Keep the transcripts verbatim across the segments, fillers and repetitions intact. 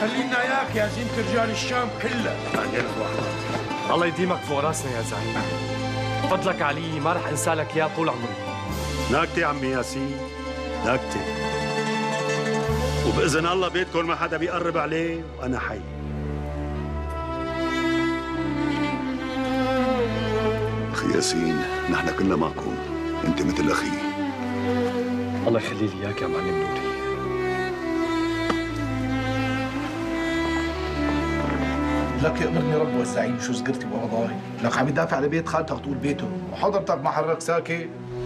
خلينا اياك يا زينة رجال الشام كلها. الله يديمك فوق راسنا يا زعيم. فضلك علي ما رح انسى لك اياه طول عمري. ناكتة عمي ياسين، ناكتة. وبإذن الله بيتكم ما حدا بيقرب عليه وأنا حي. أخي ياسين، نحن كلنا معكم، أنت مثل أخي. الله يخلي لي إياك يا معلم نوري. لك يأمرني رب والزعيم شو صقرتي بوضعي. لك عم يدافع على بيت خالتك طول بيته، وحضرتك ما حرك ساكت.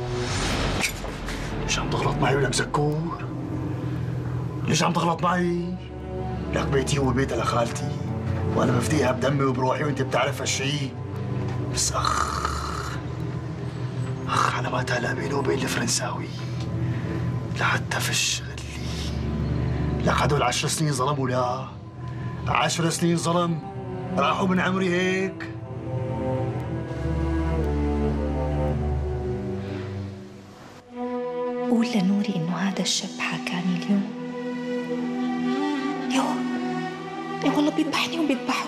ليش عم تغلط معي ولا مسكور؟ ليش عم تغلط معي؟ لك بيتي هو بيت لخالتي، وانا بفديها بدمي وبروحي وانت بتعرف هالشيء. بس اخ اخ على ما تهلا بيني وبين الفرنساوي لحتى فش غلي. لك هدول عشر سنين ظلموا. لا عشر سنين ظلم راحوا من عمري هيك. قول لنوري إنه هذا الشاب حكاني اليوم. يو إيه والله بيذبحني وبيذبحه.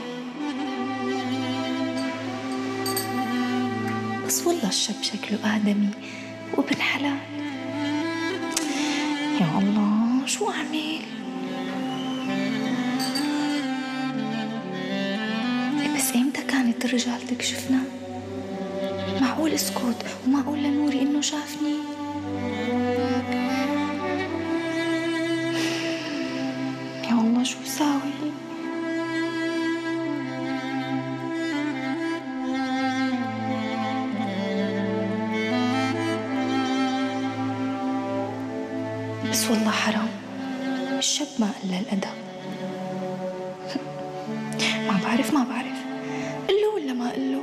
بس والله الشاب شكله آدمي وابن حلال. يا الله شو أعمل؟ بس إمتى كانت الرجال تكشفنا؟ معقول اسكت وما أقول لنوري إنه شافني؟ يا الله شو ساوي؟ بس والله حرام الشاب ما قل الأدب. ما بعرف ما بعرف قله ولا ما قله.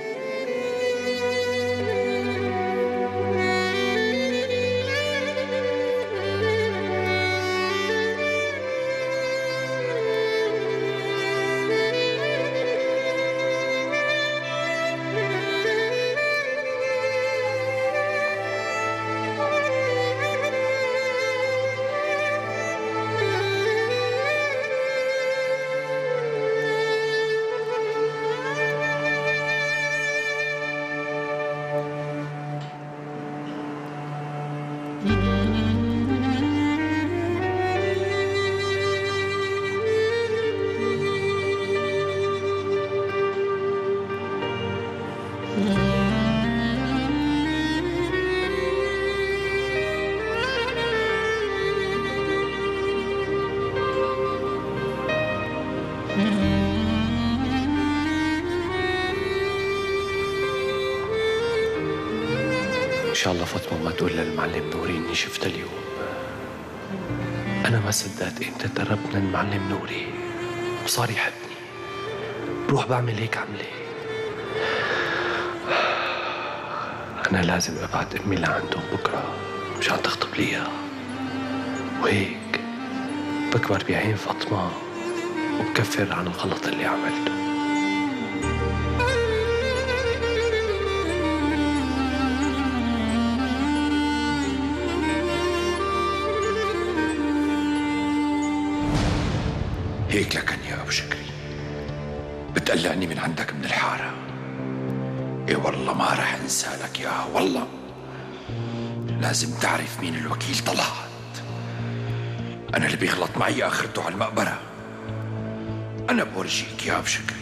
إن شاء الله فاطمة ما تقول للمعلم نوري إني شفتها اليوم. أنا ما صدقت إمتى تقربت من المعلم نوري وصار يحبني. بروح بعمل هيك عملة. أنا لازم أبعت أمي لعندهم بكرة مشان تخطب لي إياها، وهيك بكبر بعين فاطمة وبكفر عن الغلط اللي عملته. هيك لكن يا أبو شكري بتقلعني من عندك من الحارة. إيه والله ما رح أنسى لك يا والله. لازم تعرف مين الوكيل طلعت. أنا اللي بيغلط معي آخرته على المقبرة. أنا بورجيك يا أبو شكري.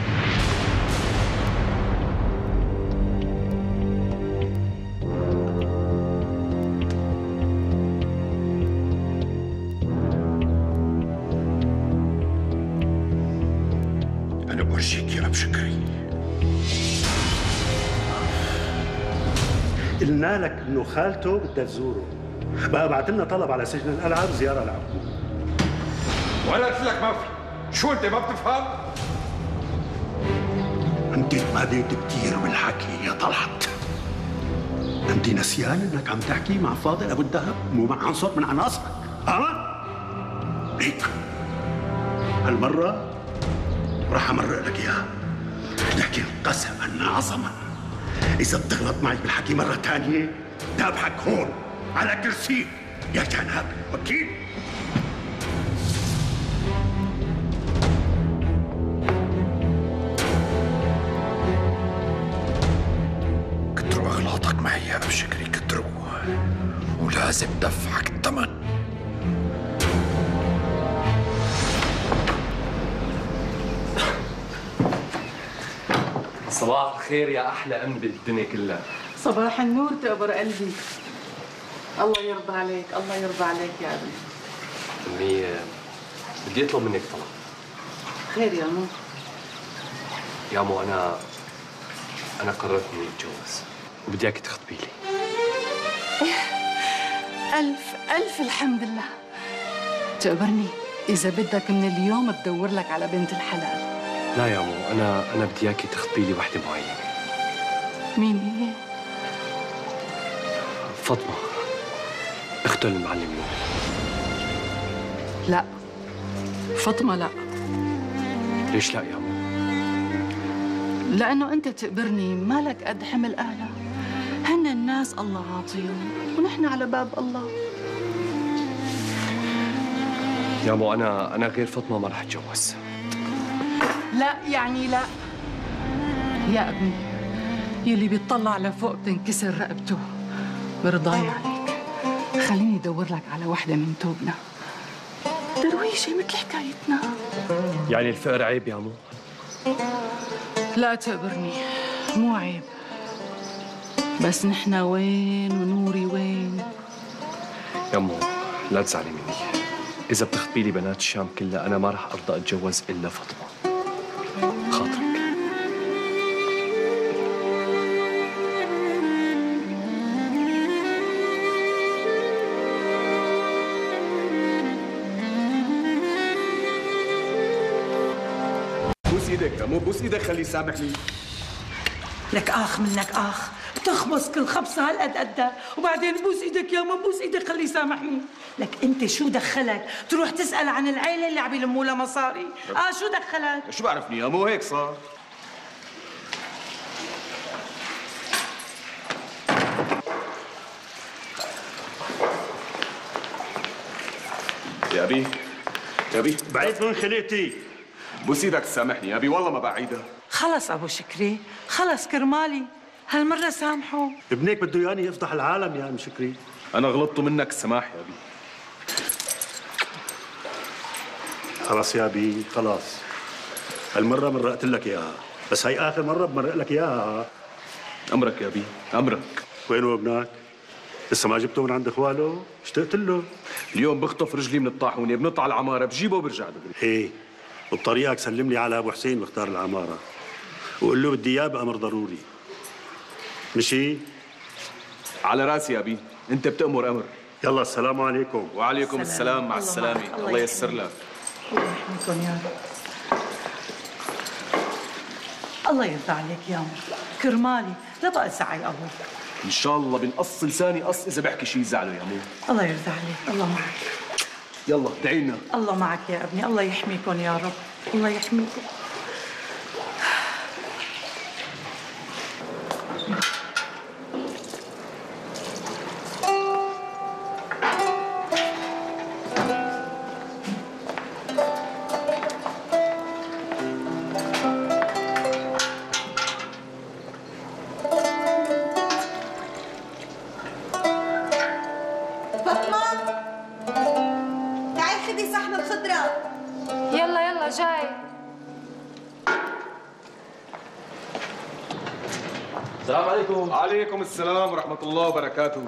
أنا بورجيك يا أبو شكري. قلنا لك انه خالته بدها تزوره، بقى بعت لنا طلب على سجن الالعاب زياره لعبوه. ولا قلت لك ما في. شو انت ما بتفهم؟ انت تماديت كثير بالحكي يا طلعت. انت نسيان انك عم تحكي مع فاضل ابو الذهب مو مع عنصر من عناصرك، ها؟ هيك هالمره راح امرق لك اياها، لكن قسما عظما إذا بتغلط معي بالحكي مرة ثانية دابحك هون على كرسي يا جناب الوكيل. لازم دفعك الثمن. صباح الخير يا احلى ام بالدنيا كلها. صباح النور تقبر قلبي. الله يرضى عليك، الله يرضى عليك يا ابني. امي بدي اطلب منك طلب. خير يا مو. يا مو انا انا قررت اني اتجوز وبدي اياك تخطبي لي. ألف ألف الحمد لله. تقبرني إذا بدك من اليوم بدور لك على بنت الحلال. لا يا مو، انا انا بدي اياكي تخطبي لي وحده معينه. مين هي؟ فاطمه، اخت المعلم نور. لا فاطمة لا. ليش لا يا مو؟ لأنه أنت تقبرني مالك قد حمل أهلها. هن الناس الله عاطيهم ونحن على باب الله. يا مو انا انا غير فاطمه ما رح اتجوز. لا يعني لا يا ابني، يلي بيطلع لفوق بتنكسر رقبته. برضاي عليك، خليني ادور لك على وحده من توبنا، درويشه مثل حكايتنا. يعني الفقر عيب يا مو؟ لا تقبرني، مو عيب، بس نحن وين ونوري وين؟ يا مو لا تزعلي مني، اذا بتخطبي لي بنات الشام كلها انا ما رح ارضى اتجوز الا فاطمه. خاطرك. بوس ايدك، مو بوس ايدك، خليه يسامحني. لك اخ منك اخ، بتخبص كل خبصه هالقد قدها، وبعدين بوس ايدك يا ما بوس ايدك خليه يسامحني. لك انت شو دخلك تروح تسال عن العيله اللي عم يلموا لها مصاري؟ اه شو دخلك؟ شو بعرفني يا مو، هيك صار. يا ابي يا ابي بعيد من خلقتي. بوس ايدك تسامحني يا ابي، والله ما بعيدها. خلص ابو شكري، خلص كرمالي، هالمره سامحه. ابنك بده ياني يفضح العالم يا ام شكري. انا غلطت منك، السماح يا ابي. خلاص يا ابي خلاص، هالمره مرقت لك اياها، بس هي اخر مره بمرق لك اياها. امرك يا ابي، امرك. وينه ابنك؟ لسه ما جبته من عند اخواله؟ اشتقت له. اليوم بخطف رجلي من الطاحونه، بنط على العماره، بجيبه وبرجع دغري. ايه، وبطريقك سلم لي على ابو حسين مختار العماره، وقول له بدي اياه بامر ضروري. مشي؟ على راسي يا ابي، انت بتأمر امر. يلا السلام عليكم. وعليكم السلام, السلام. مع السلامه. الله, الله ييسر لك. الله يحميكم يا رب. الله يرضى عليك يا عمر، كرمالي لا بقى تزعل ابوك. ان شاء الله بنقص لساني قص اذا بحكي شيء يزعله يا مو. الله يرضى عليك، الله معك. يلا ادعي لنا. الله معك يا ابني، الله يحميكم يا رب، الله يحميكم. السلام عليكم. وعليكم السلام ورحمة الله وبركاته.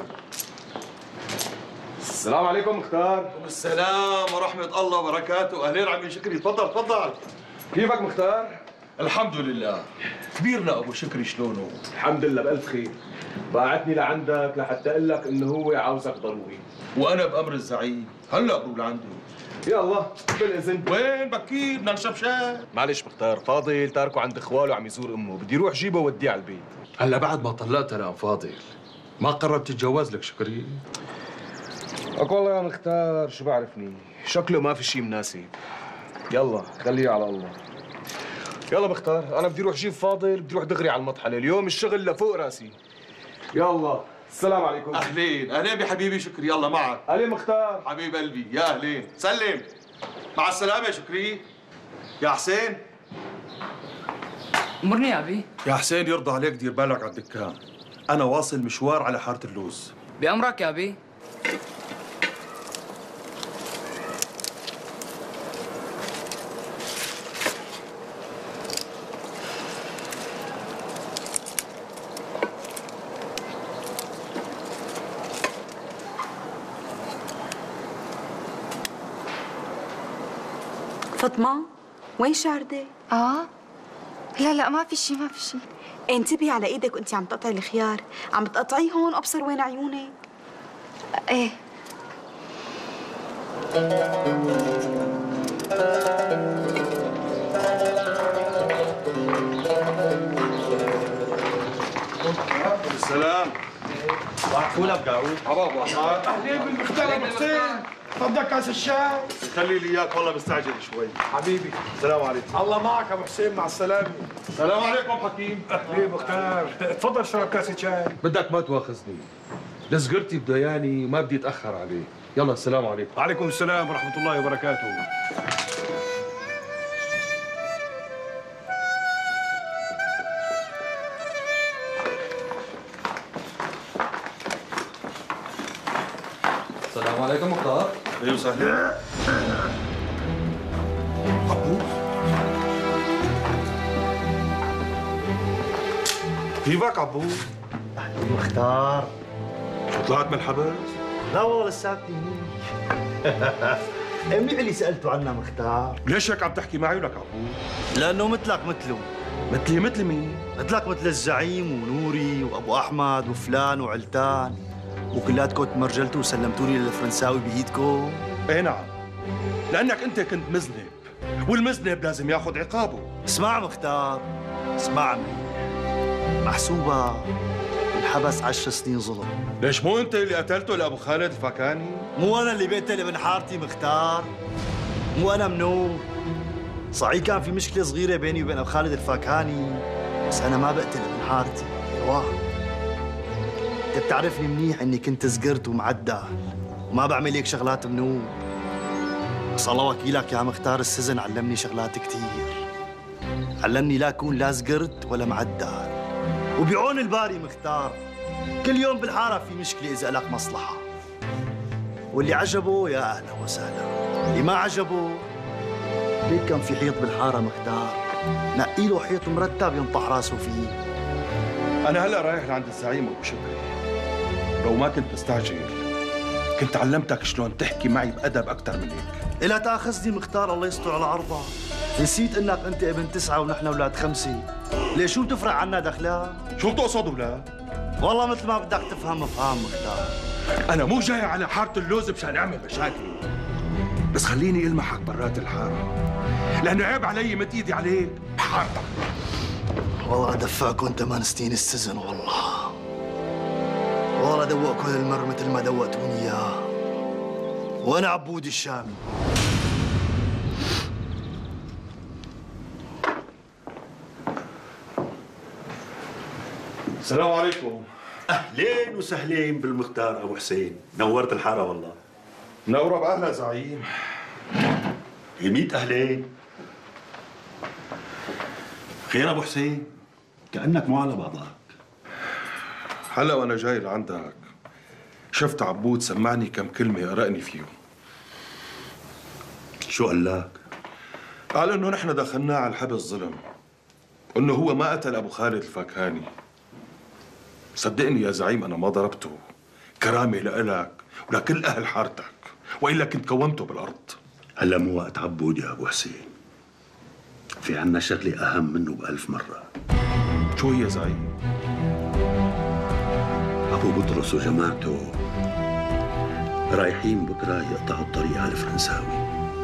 السلام عليكم مختار. وعليكم السلام ورحمة الله وبركاته. أهلين عمي شكري، تفضل تفضل. كيفك مختار؟ الحمد لله. كبيرنا أبو شكري شلونه؟ الحمد لله بألف خير. بعتني لعندك لحتى أقول لك إنه هو عاوزك ضروري. وأنا بأمر الزعيم، هلا بروح لعنده. يا الله بالإذن. وين بكير بدنا نشرب شاي؟ معلش مختار، فاضل تاركه عند إخواله وعم يزور أمه، بدي روح جيبه ووديه على البيت. هلا بعد ما طلقت أنا فاضل، ما قربت تتجوز لك شكري؟ لك والله يا مختار شو بعرفني، شكله ما في شيء مناسب. يلا خليه على الله. يلا مختار، أنا بدي روح جيب فاضل، بدي روح دغري على المطحنة، اليوم الشغل لفوق راسي. يلا السلام عليكم. أهلين، أهلين بحبيبي شكري، يلا معك. أهلين مختار. حبيب قلبي، يا أهلين، سلم. مع السلامة يا شكري. يا حسين. أمرني يا أبي. يا حسين يرضى عليك دير بالك على الدكان. أنا واصل مشوار على حارة اللوز. بأمرك يا أبي. فاطمة وين شاردة؟ اه لا لا ما في شيء ما في شيء. انتبهي على ايدك وانت عم تقطعي الخيار، عم تقطعيه هون ابصر وين عيونك. ايه السلام. فول بقعود. عبابا اهلين بالمختار ابو حسين، تفضل كاس الشاي. خلي لي اياك والله مستعجل شوي. حبيبي السلام عليكم. الله معك ابو حسين، مع السلامه. السلام عليكم حكيم. اهلين مختار، تفضل اشرب كاسه شاي. بدك ما تواخذني، لزقرتي بدياني وما بدي اتاخر عليه. يلا السلام عليكم. وعليكم السلام ورحمه الله وبركاته. السلام عليكم مختار. اهلا وسهلا. عبود كيفك عبود؟ أهلين مختار. شو طلعت من الحبس؟ لا والله لساتني هنيك. منيح اللي سألته عنها مختار. ليش هيك عم تحكي معي ولك عبود؟ لأنه مثلك مثله. مثلي مثل مين؟ مثلك مثل الزعيم ونوري وأبو أحمد وفلان وعلتان، وكلاتكم تمرجلتوا وسلمتوا لي للفرنساوي بإيدكم. ايه نعم، لأنك أنت كنت مذنب، والمذنب لازم ياخذ عقابه. اسمع مختار، اسمعني، محسوبة انحبس عشر سنين ظلم. ليش مو أنت اللي قتلته لأبو خالد الفاكاني؟ مو أنا اللي بقتل ابن حارتي مختار، مو أنا منو. صحيح كان في مشكلة صغيرة بيني وبين أبو خالد الفاكهاني، بس أنا ما بقتل ابن حارتي. واه أنت بتعرفني منيح إني كنت زقرت ومعدل وما بعمل هيك شغلات منوب. بس الله وكيلك يا مختار، السجن علمني شغلات كتير. علمني لا أكون لا زقرت ولا معدل. وبعون الباري مختار، كل يوم بالحارة في مشكلة إذا لك مصلحة. واللي عجبه يا أهلا وسهلا، اللي ما عجبه ليك كان في حيط بالحارة مختار، نقي له حيط مرتب ينطح راسه فيه. أنا هلا رايح لعند الزعيم أبو شكري، لو ما كنت مستعجل كنت علمتك شلون تحكي معي بأدب أكثر من هيك. إلا تاخذني مختار، الله يستر على عرضك. نسيت إنك أنت ابن تسعة ونحن أولاد خمسة. ليش شو بتفرق عنا دخلان؟ شو بتقصد ولا؟ والله مثل ما بدك تفهم افهم مختار. أنا مو جاي على حارة اللوز مشان أعمل مشاكل، بس خليني ألمحك برات الحارة، لأنه عيب علي مد إيدي عليك بحارتك. والله أدفعكم ثمان سنين السجن والله. والله دوقكم المر مثل ما دوقتوني إياه. وأنا عبود الشامي. السلام عليكم. اهلين وسهلين بالمختار ابو حسين، نورت الحاره والله. منوره باهلا زعيم. يميت اهلين. خير ابو حسين، كانك مو على بعضك. هلا وانا جاي لعندك شفت عبود سمعني كم كلمه يقرأني فيهم. شو قال لك؟ قال انه نحن دخلناه على الحبس ظلم، وانه هو ما قتل ابو خالد الفاكهاني. صدقني يا زعيم انا ما ضربته، كرامه لإلك ولكل اهل حارتك، والا كنت كومته بالارض. هلا مو وقت عبود يا ابو حسين، في عنا شغله اهم منه بألف مره. شو هي زعيم؟ ابو بطرس وجماعته رايحين بكره يقطعوا الطريق على الفرنساوي.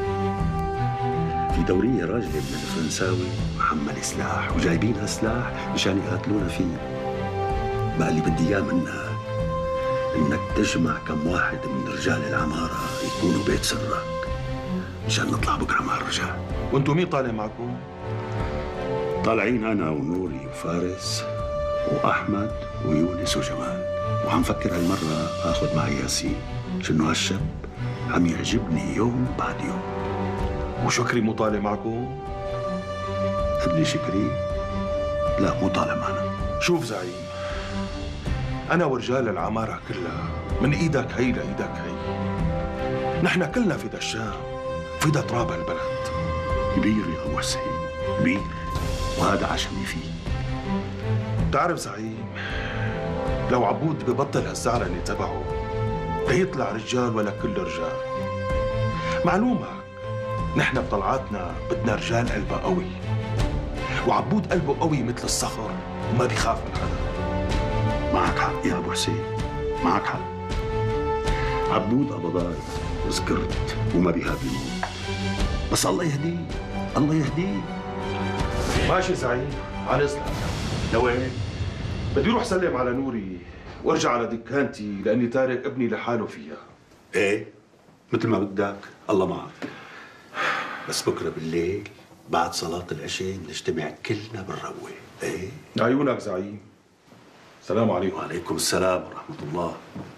في دوريه راجله من الفرنساوي محمل سلاح وجايبينها سلاح مشان يقاتلونا فيه. بقى اللي بدي اياه منك انك تجمع كم واحد من رجال العماره يكونوا بيت سرك مشان نطلع بكره مع الرجال. وانتو مين طالع معكم؟ طالعين انا ونوري وفارس واحمد ويونس وجمال، وعم فكر هالمره اخذ معي ياسين، شنو هالشاب عم يعجبني يوم بعد يوم. وشكري مو طالع معكم؟ ابني شكري لا مو طالع معنا. شوف زعيم، أنا ورجال العمارة كلها من إيدك هي لإيدك هي. نحن كلنا فدا الشام، فدا تراب البلد. كبير يا أبو حسين، كبير، وهذا عشمي فيه. بتعرف زعيم، لو عبود ببطل هالزعلنة تبعه ليطلع رجال ولا كل رجال. معلومة نحن بطلعاتنا بدنا رجال قلبها قوي، وعبود قلبه قوي مثل الصخر وما بيخاف من حدا. معك حق يا أبو حسين، معك حق. عبود قبضاي وذكرت وما بيهاب الموت، بس الله يهديه، الله يهديه. ماشي زعيم، على إذنك. لوين؟ بدي روح سلم على نوري وارجع على دكانتي لأني تارك ابني لحاله فيها. ايه مثل ما بدك، الله معك. بس بكره بالليل بعد صلاة العشاء نجتمع كلنا بالروة. ايه عيونك زعيم. السلام عليكم. وعليكم السلام ورحمة الله.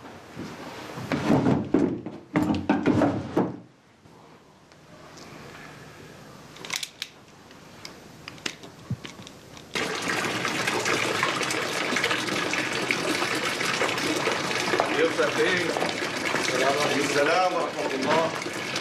يوسف ايه؟ السلام ورحمة الله.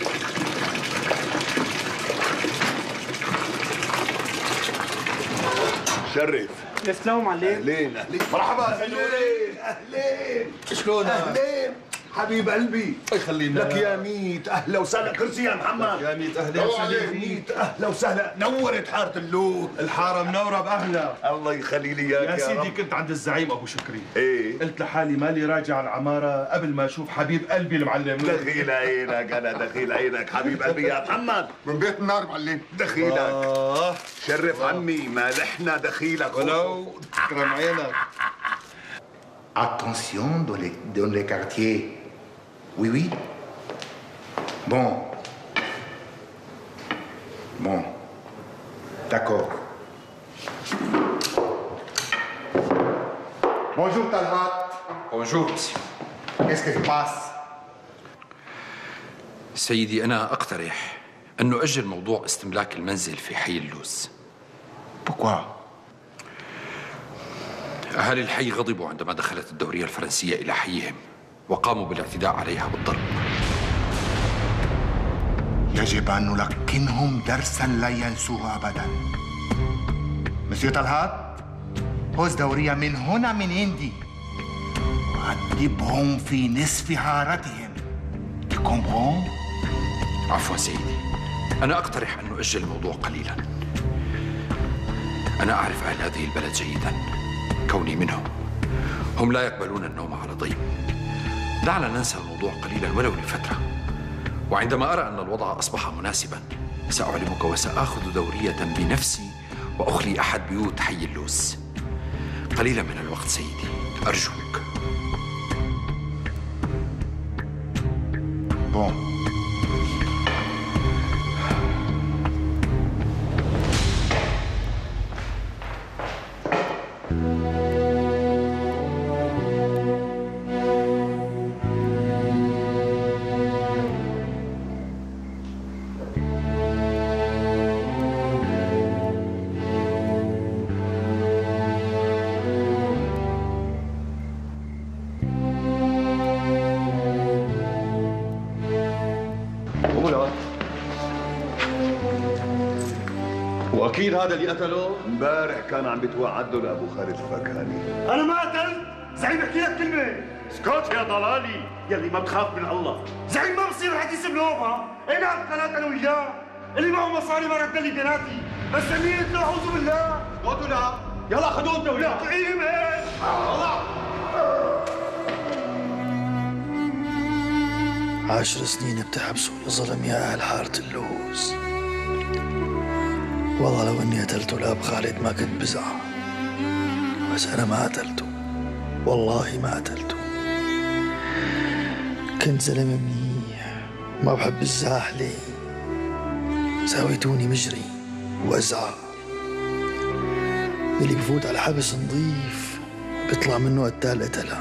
شرف. يسلموا معلم. اهلين اهلين. مرحبا اهلين اهلين. شلونك؟ اهلين حبيب قلبي. الله يخلينا لك يا ميت اهلا وسهلا. كرسي يا محمد. يا ميت اهلا وسهلا فيك. ميت اهلا وسهلا. نورت حارة اللوط. الحارة منورة بأهلها. الله يخلي لي اياك يا, يا سيدي رب. كنت عند الزعيم أبو شكري. ايه قلت لحالي مالي راجع العمارة قبل ما أشوف حبيب قلبي المعلم. دخيل عينك انا دخيل عينك حبيب قلبي يا محمد. من بيت النار معلم. دخيلك. آه. شرف عمي مالحنا دخيلك. ولو كرم عينك. Attention dans les, dans les quartiers. Oui, oui. Bon. Bon. D'accord. Bonjour Talhat. Bonjour monsieur. Qu'est-ce qui se passe? سيدي أنا أقترح أن نؤجل موضوع استملاك المنزل في حي اللوز. Pourquoi? أهالي الحي غضبوا عندما دخلت الدورية الفرنسية إلى حيهم وقاموا بالاعتداء عليها بالضرب. يجب أن نلقنهم درسا لا ينسوه أبدا. مسيو طلحات، خذ دورية من هنا من عندي وأدبهم في نصف حارتهم. تكومبرون؟ عفوا سيدي، أنا أقترح أن نؤجل الموضوع قليلا. أنا أعرف أهل هذه البلد جيدا كوني منهم. هم لا يقبلون النوم على ضيم. دعنا ننسى الموضوع قليلا ولو لفترة، وعندما أرى أن الوضع أصبح مناسبا سأعلمك وسآخذ دورية بنفسي وأخلي أحد بيوت حي اللوز. قليلا من الوقت سيدي أرجوك. بون. واكيد هذا اللي قتله؟ امبارح كان عم بيتوعد له لابو خالد الفكهاني. انا ما قتلت. زعيم احكي لك كلمه. اسكت يا ضلالي يلي ما بتخاف من الله. زعيم ما بصير حديث بلومها. ايه نعم ثلاث انا وياه. اللي معه مصاري ما رد لي بيناتي. بس مين قلت له اعوذ بالله. اسكتوا لا. يلا خذوه انت وياه. طعيم ايه؟ الله. عشر سنين بتحبسوا لظلم يا أهل حارة اللوز. والله لو إني قتلته لأب خالد ما كنت بزعل، بس أنا ما قتلته، والله ما قتلته. كنت زلمة منيح ما بحب الزاحلة، ساويتوني مجري وأزعى. اللي بفوت على حبس نظيف بيطلع منه قتال قتلة.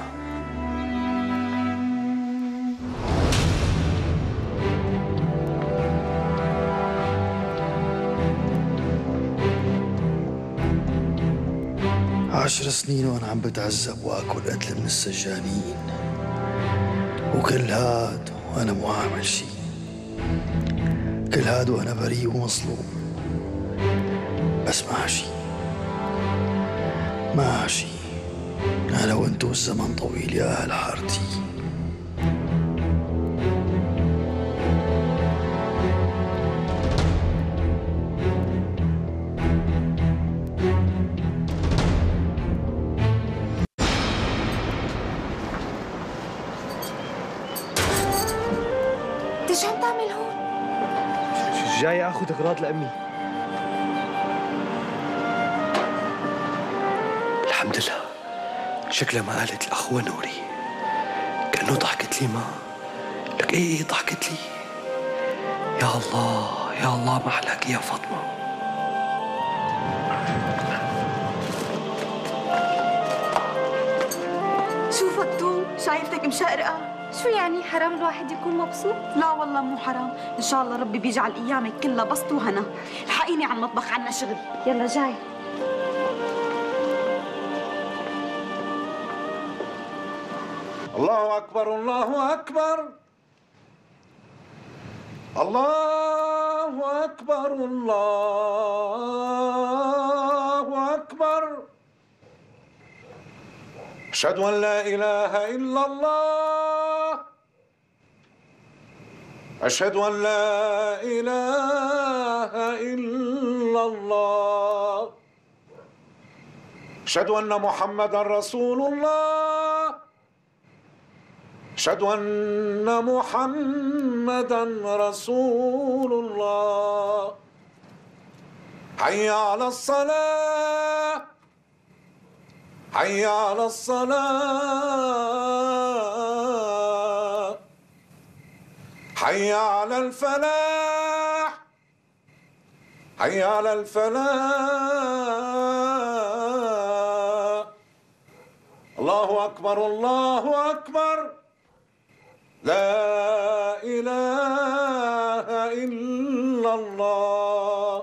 عشر سنين وأنا عم بتعذب وآكل قتل من السجانين، وكل هاد وأنا مو عامل شي، كل هاد وأنا بريء ومظلوم. بس ما شي ما شي، أنا وأنتو الزمن طويل يا أهل حارتي. انت شو عم تعمل هون؟ جاي اخذ اغراض لامي. الحمد لله، شكلها ما قالت الاخوه نوري، كانه ضحكت لي. ما لك ايه ضحكت لي. يا الله يا الله، ما احلاك يا فاطمه. شو فتون، شايفتك مشقرقه. شو يعني حرام الواحد يكون مبسوط؟ لا والله مو حرام، ان شاء الله ربي بيجعل ايامك كلها بسط وهنا. الحقيني على المطبخ، عنا شغل. يلا جاي. الله أكبر الله أكبر الله أكبر الله أكبر. أشهد أن لا إله إلا الله، أشهد أن لا إله إلا الله، أشهد أن محمدًا رسول الله، أشهد أن محمدًا رسول الله. حي على الصلاة، حي على الصلاة، حي على الفلاح، حي على الفلاح. الله أكبر الله أكبر، لا إله إلا الله.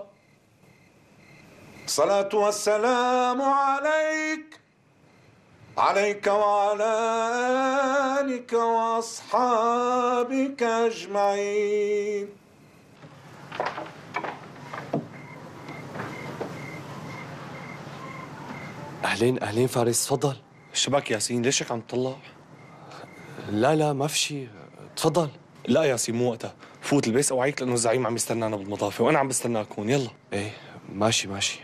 الصلاة والسلام عليك، عليك وعلى آلك وأصحابك أجمعين. أهلين أهلين فارس، تفضل. شباك ياسين، ليش هيك عم تطلع؟ لا لا ما في شيء، تفضل. لا ياسين مو وقتها، فوت البس اوعيك لانه الزعيم عم يستنانا بالمضافه وانا عم بستناك هون. يلا. ايه ماشي ماشي.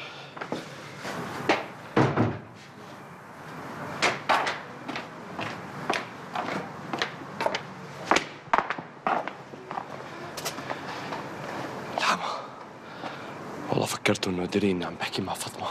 الحما والله فكرت انه دري اني عم بحكي مع فاطمه.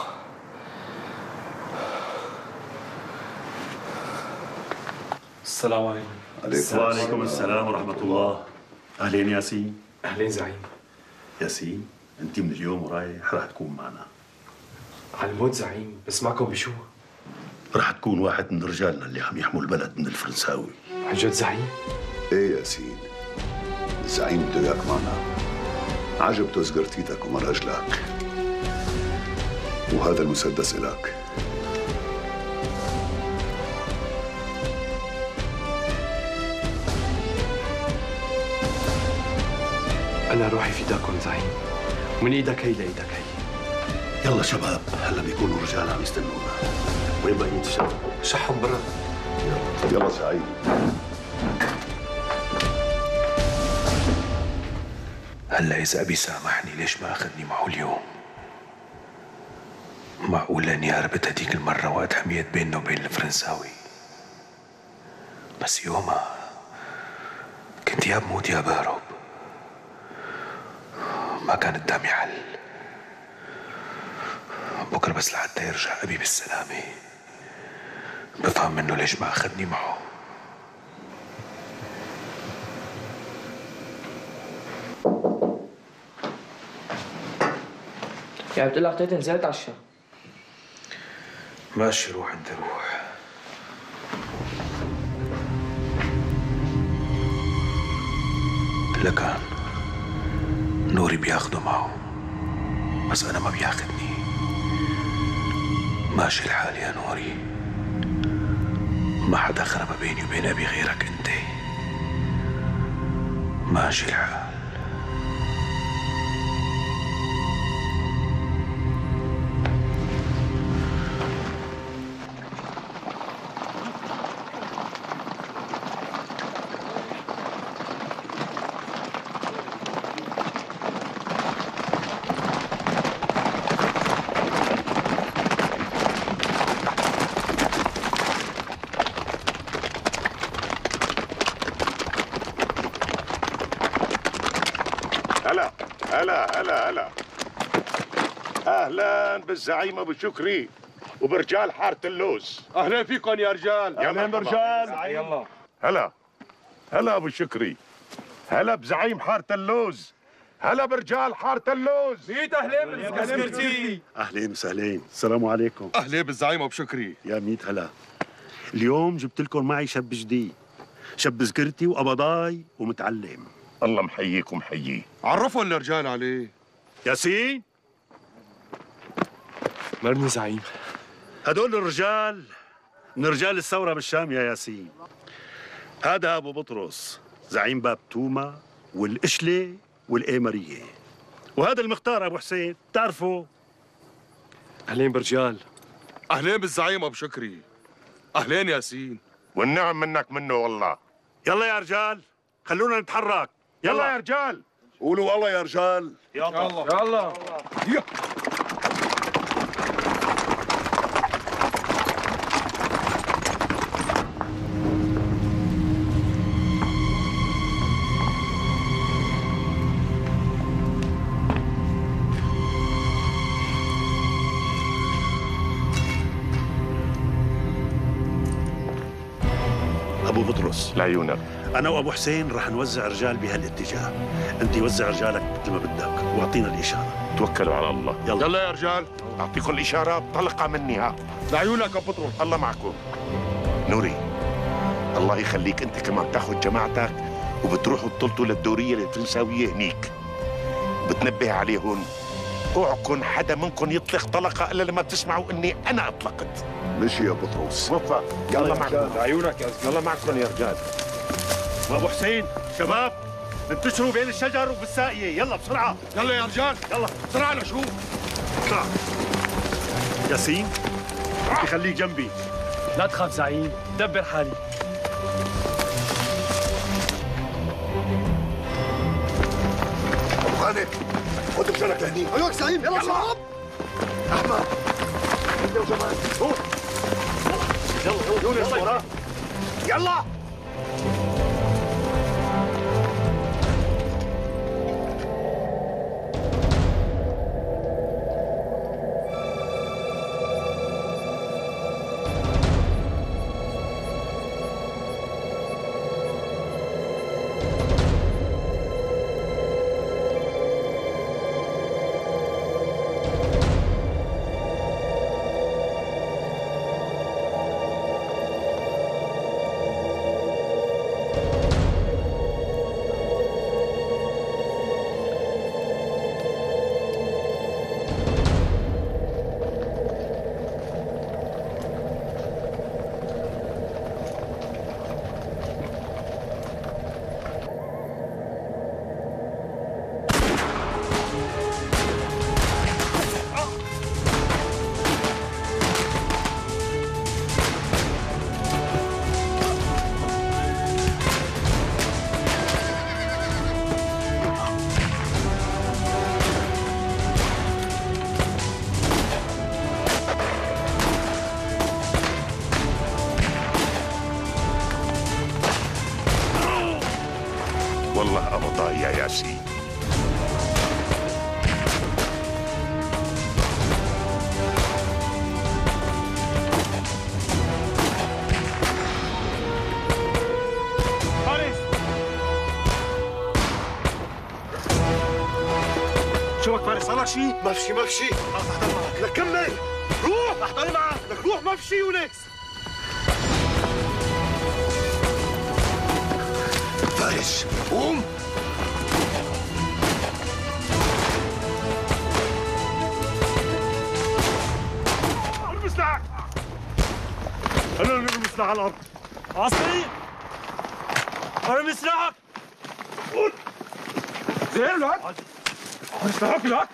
السلام عليكم. وعليكم السلام ورحمة الله. أهلين ياسين. أهلين زعيم. ياسين، أنت من اليوم ورايح رح تكون معنا. على الموت زعيم، بس معكم بشو؟ رح تكون واحد من رجالنا اللي عم يحموا البلد من الفرنساوي. عن جد زعيم؟ ايه ياسين، الزعيم بده اياك معنا. عجبته سقرتيتك ومراجلك، وهذا المسدس إلك. أنا روحي فداكم زعيم، ومن إيدك هي لإيدك هي. يلا شباب، هلا بيكونوا رجال عم يستنونا. وين بقية الشباب؟ شحهم برا. يلا يلا زعيم. هلا إذا أبي سامحني ليش ما أخذني معه اليوم؟ معقول إني هربت هديك المرة وقت حميت بيننا وبين الفرنساوي، بس يومها كنت يا بموت يا بهرب، ما كان قدامي حل. بكره بس لحتى يرجع أبي بالسلامة بفهم منه ليش ما أخذني معه. يعني بتقول لك تيتا نزلت على الشام. ماشي، روح انت روح. لكان نوري بياخده معه، بس أنا ما بياخدني. ماشي الحال يا نوري، ما حدا خرب بيني وبين أبي غيرك أنت. ماشي الحال. هلا هلا هلا هلا اهلا بالزعيم ابو شكري وبرجال حاره اللوز. اهلا فيكم يا رجال. اهلا برجال. يلا هلا هلا ابو شكري. هلا بزعيم حاره اللوز. هلا برجال حاره اللوز. ميت اهلا بالسكرتيري. أهلين وسهلين، السلام عليكم. اهلا بالزعيم ابو شكري. يا ميت هلا. اليوم جبت لكم معي شاب جديد، شاب سكرتي وقبضاي ومتعلم. الله محييك ومحييه. عرفوا الرجال عليه. ياسين مرمي زعيم. هدول الرجال من رجال الثورة بالشام يا ياسين. هذا أبو بطرس زعيم باب توما والقشلة والإيمرية، وهذا المختار أبو حسين تعرفه. أهلين برجال. اهلين بالزعيم ابو شكري. اهلين ياسين. والنعم منك منه والله. يلا يا رجال خلونا نتحرك. يلا, يلا يا رجال. قولوا والله يا رجال. يلا يلا, يلا. يلا. أبو بطرس لعيونك. أنا وأبو حسين رح نوزع رجال بهالاتجاه، أنت وزع رجالك مثل ما بدك واعطينا الإشارة. توكلوا على الله. يلا يلا يا رجال. أعطيكم الإشارة طلقة مني. ها لعيونك يا بطرس. الله معكم. نوري الله يخليك، أنت كمان تاخذ جماعتك وبتروحوا تطلطوا للدورية الفرنساوية هنيك، بتنبه عليهم. اوعكن حدا منكم يطلق طلقة إلا لما بتسمعوا إني أنا أطلقت. مشي يا بطرس. وفا. يلا معكم. لعيونك يا زلمة. يلا معكم يا رجال. وأبو حسين شباب انتشروا بين الشجر وبالساقية، يلا بسرعة. يلا يا رجال. يلا بسرعة لشوف. اطلع. ياسين خليك جنبي. لا تخاف زعيم، دبر حالي. ابو خالد خد رجالك لهني. ايوه زعيم. يلا شباب. احمد انت وجمال روح. يلا يونس وراه. يلا. والله قبضاء يا ياسين. فارس شو بك فارس؟ صار لك شيء؟ ما في شيء ما في شيء. خلص رح ضل معك. لك كمل روح. رح ضل معك. لك روح ما في شيء وليكس. فارس قوم. البس لك. السلاح على الارض. عصي ارمي سلاحك. زين لك سلاحك لك.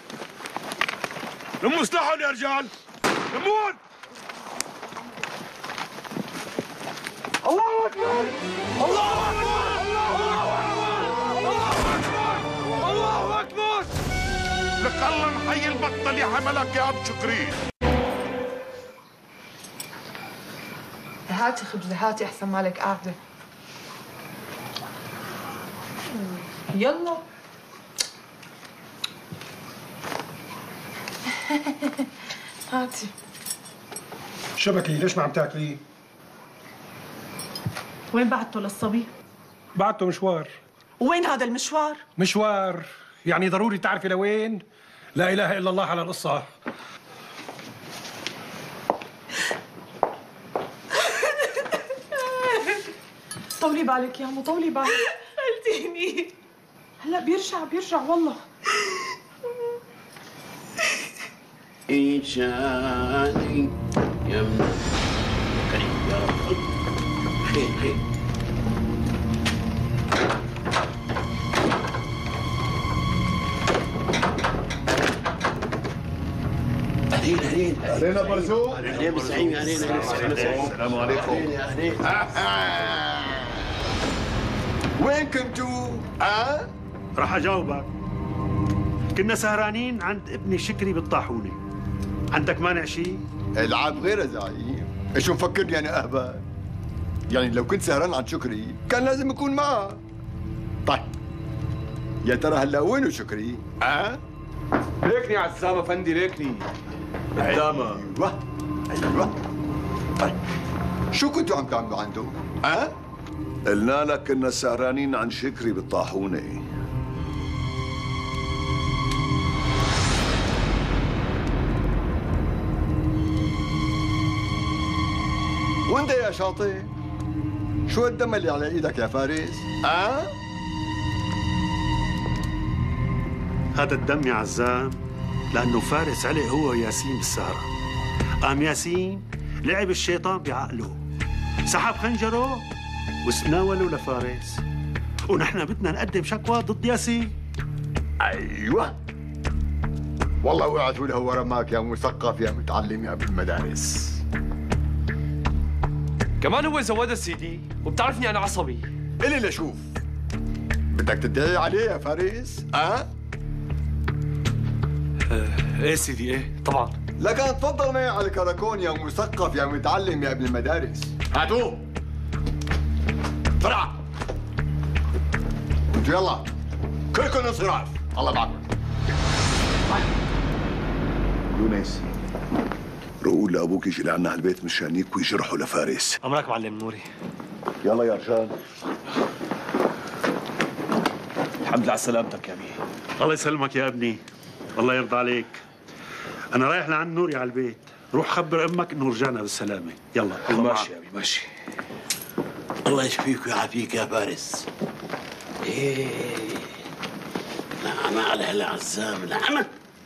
لموا سلاحهم يا رجال، لمون. الله اكبر الله اكبر الله اكبر الله اكبر. لك الله محي البطل اللي حملك يا ابو شكري. هاتي خبزة، هاتي أحسن مالك قاعدة. يلا. هاتي. شبكي ليش ما عم تاكلي؟ وين بعته للصبي؟ بعته مشوار. وين هذا المشوار؟ مشوار يعني ضروري تعرفي لوين؟ لا إله إلا الله على القصة. طولي بالك يا مو، طولي بالك. قلتيني هلا بيرجع بيرجع والله. إنشاني يمنى كريم يا رب. خير خير. أهلين أهلين أهلين يا برزوق. أهلين بالزعيم. أهلين أهلين. السلام عليكم. أهلين يا أهلين. وين كنتوا؟ ها؟ راح اجاوبك. كنا سهرانين عند ابني شكري بالطاحونه. عندك مانع شيء؟ العاب غير يا زعيم. شو مفكرني انا اهبل؟ يعني لو كنت سهران عند شكري كان لازم اكون معه. طيب يا ترى هلا وينه شكري؟ ها؟ ليكني عزام افندي، ليكني قدامك. ايوه ايوه. طيب شو كنتوا عم تعملوا عنده؟ ها؟ قلنا لك كنا سهرانين عن شكري بالطاحونه. وانت يا شاطئ؟ شو الدم اللي على ايدك يا فارس؟ ها؟ هذا الدم يا عزام لانه فارس عليه هو وياسين بالسهره. قام ياسين لعب الشيطان بعقله، سحب خنجره وتناوله لفارس، ونحن بدنا نقدم شكوى ضد ياسين. ايوه والله وقعتوا له ورماك يا مثقف يا متعلم يا بالمدارس. كمان هو زود السي دي وبتعرفني انا عصبي. الي لشوف بدك تدعي عليه يا فارس؟ ها؟ أه ايه سيدي ايه طبعا. لكن تفضل معي على الكراكون يا مثقف يا متعلم يا ابن المدارس. هاتوه بسرعة. انتوا يلا كلكم انصراف. الله معكم. يونس روق لابوك يجي لعنا على البيت مشانيك ويجرحوا لفارس. امرك معلم نوري. يلا يا رجال. الحمد لله على سلامتك يا ابي. الله يسلمك يا ابني، الله يرضى عليك. انا رايح لعند نوري على البيت، روح خبر امك انه رجعنا بالسلامه. يلا يلا ماشي يا ابي ماشي. الله يشفيك ويعافيك يا فارس. ايه نعمة على هالعزام نعمة.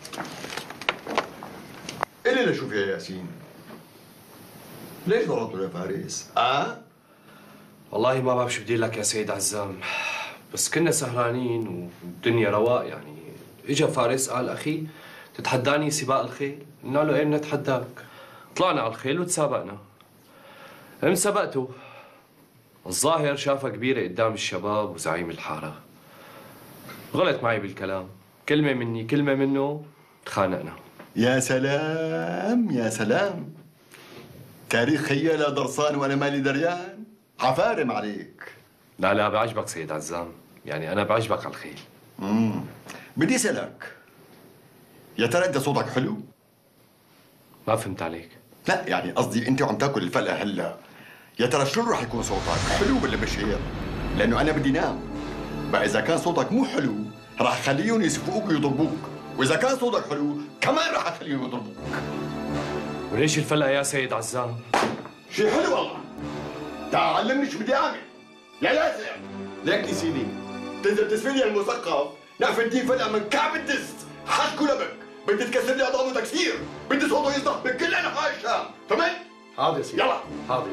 الي لشوف يا ياسين ليش ضربتوا يا فارس؟ ها؟ والله ما بعرف شو بدي لك يا سيد عزام، بس كنا سهرانين والدنيا رواق يعني. اجا فارس قال اخي تتحداني سباق الخيل؟ قلنا له ايه نتحداك. طلعنا على الخيل وتسابقنا. هم سبقته. الظاهر شافها كبيرة قدام الشباب وزعيم الحارة. غلط معي بالكلام، كلمة مني كلمة منه تخانقنا. يا سلام يا سلام. تاريخ خيالة درسان وانا مالي دريان. حفارم عليك. لا لا بعجبك سيد عزام، يعني انا بعجبك على الخيل. امم بدي اسالك، يا ترى انت صوتك حلو؟ ما فهمت عليك. لا يعني قصدي انت وعم تاكل الفلقه هلا، يا ترى شلون رح يكون صوتك؟ حلو ولا مش هيك؟ لانه انا بدي نام. بقى اذا كان صوتك مو حلو رح اخليهم يسفقوك ويضربوك، واذا كان صوتك حلو كمان رح اخليهم يضربوك. وليش الفلقه يا سيد عزام؟ شي حلو والله. تعال علمني شو بدي اعمل. يا لازم ليك سيدي تنزل تسفلي المثقف نقفل دي فلقه من كعب الدست حشك ولبك. بدي تكسر لي عظامه تكسير، بدي صوته يصدق بكل انحاء الشام، فهمت؟ حاضر يا سيدي. يلا. حاضر.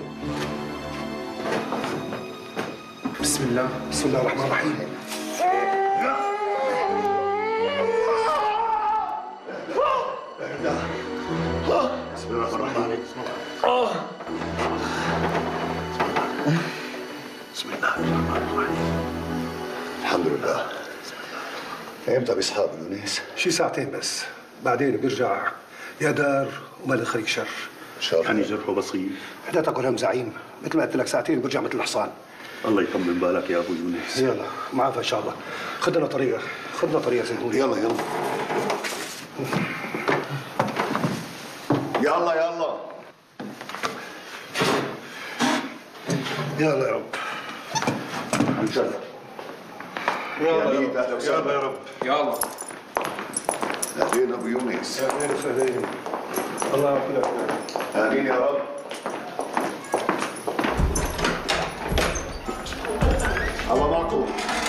بسم الله بسم الله الرحمن الرحيم. بسم الله الرحمن الرحيم. بسم الله الرحمن الرحيم. الحمد لله. امتى بيصحى ابو يونس؟ شي ساعتين بس، بعدين بيرجع يا دار وما للخليق شر. شر يعني جرحه بسيط. حداتك هم زعيم، مثل ما قلت لك ساعتين بيرجع مثل الحصان. الله يطمن بالك يا ابو يونس. يلا معافى ان شاء الله. خذ لنا طريقه، خذ لنا طريقه زيتوني. يلا يلا يلا يلا يلا يا رب. هنشرف. يلا يا يا رب. يلا يا رب. يلا. اهلين ابو يونس. اهلين وسهلين. الله يوفقك. اهلين يا رب. الله معكم.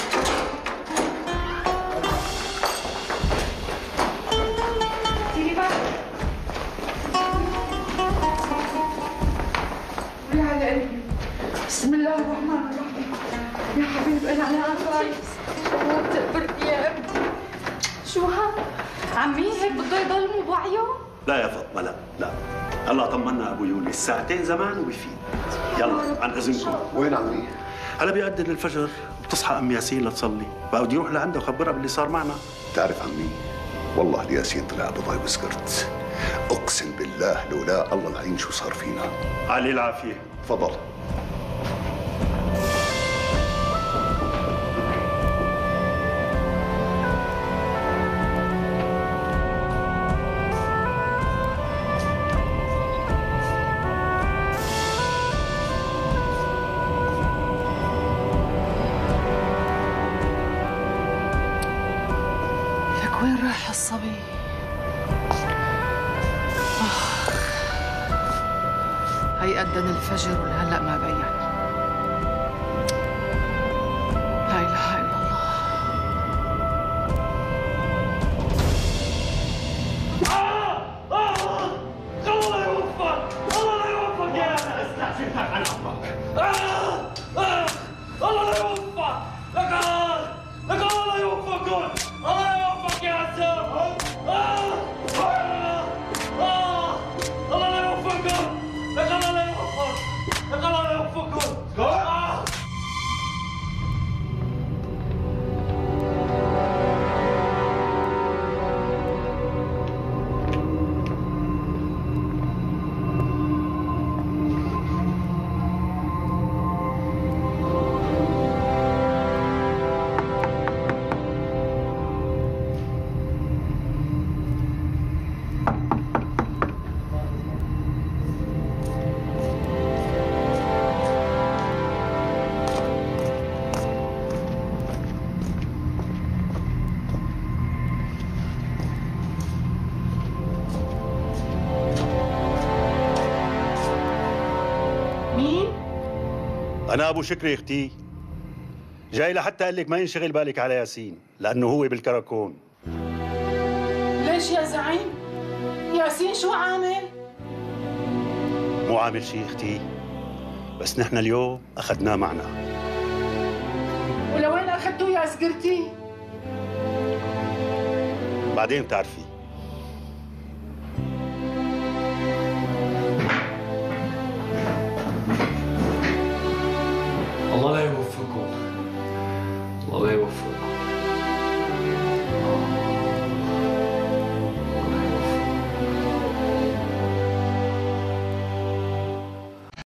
بسم الله الرحمن الرحيم. يا حبيب انا انا خايف. ما بتقبرني يا ابني. شو هاد؟ عمي هيك بده يضل مو بوعيه؟ لا يا فاطمه لا لا. الله طمنا ابو يونس، ساعتين زمان وبيفيد. يلا عن اذنكم. وين عمي؟ هلا بيأذن الفجر بتصحى ام ياسين لتصلي، بقى بدي اروح لعندها وخبرها باللي صار معنا. تعرف عمي، والله الياسين طلع بضاي وسكرت. اقسم بالله لولا الله العين شو صار فينا. علي العافيه. تفضل. وين راح الصبي؟ آخ. هي أذن الفجر ولهلا ما بين. لا إله إلا الله. آه آه الله يوفقك، الله يوفقك يا أنا استعجلتك عن عمك. آه آه الله لا يوفقك، لك لك الله يوفقكم، الله يوفقك يا عزام. آه آه آه الله لا يوفقكم، لك الله لا يوفقك، لك الله لا يوفقكم. آه أنا أبو شكري أختي، جاي لحتى أقول لك ما ينشغل بالك على ياسين لأنه هو بالكراكون. ليش يا زعيم؟ ياسين شو عامل؟ مو عامل شيء أختي، بس نحن اليوم أخذناه معنا. ولوين أخذتوه يا سكرتي؟ بعدين بتعرفي.